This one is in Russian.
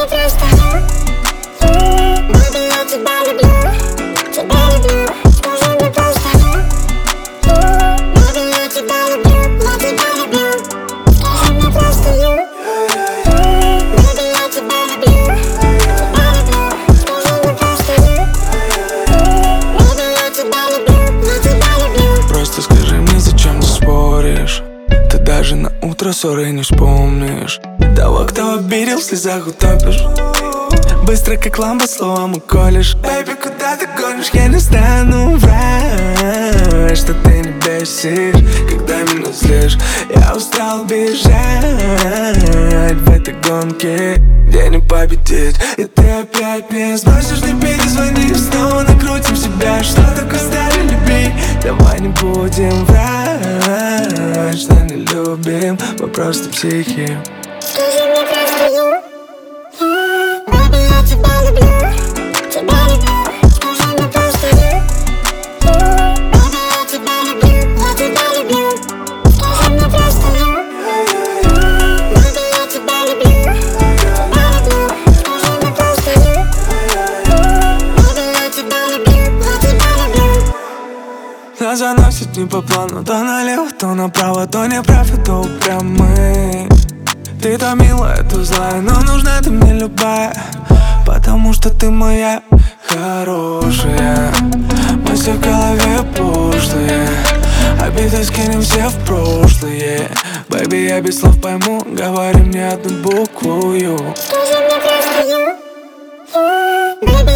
мне просто baby, я тебя люблю, тебя люблю. Скажи мне просто baby, я тебя люблю, я тебя люблю. Скажи мне просто baby, я тебя люблю, тебя люблю. Скажи мне просто baby, я тебя люблю, я тебя люблю. Просто скажи мне, зачем ты споришь? Ты даже на утро ссоры не вспомнишь. Того, кто обидел, в слезах утопишь. Быстро как лампа словом уколешь. Бэйби, куда ты гонишь? Я не стану врать, что ты не бесишь, когда меня злишь. Я устал бежать в этой гонке, где не победить. И ты опять не сбросишь, не перезвони. Снова накрутим себя, что такое стали любить. Давай не будем врать, что не любим, мы просто психи. Скажи мне просто baby, я тебя люблю, тебя люблю. Скажи мне просто baby, я тебя люблю, я тебя люблю. Скажи мне просто baby, я тебя люблю, тебя люблю. Скажи мне просто baby, я тебя люблю, я тебя люблю. Нас заносит не по плану, то налево, то направо, то неправ, то упрямый. Ты то милая, то злая, но нужна ты мне любая, потому что ты моя хорошая. Мысли в голове пошлые, обиды скинем все в прошлое. Бэйби, я без слов пойму, говори мне одну букву. Скажи мне просто baby,